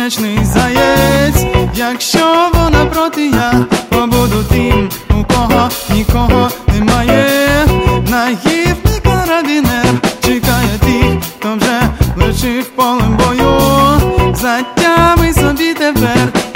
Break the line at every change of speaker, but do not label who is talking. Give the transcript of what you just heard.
вдячний заєць, якщо вона проти, я побуду тим, у кого нікого немає. Наївний карабінер чекає тих, хто вже лишив полем бою. Затямий собі тепер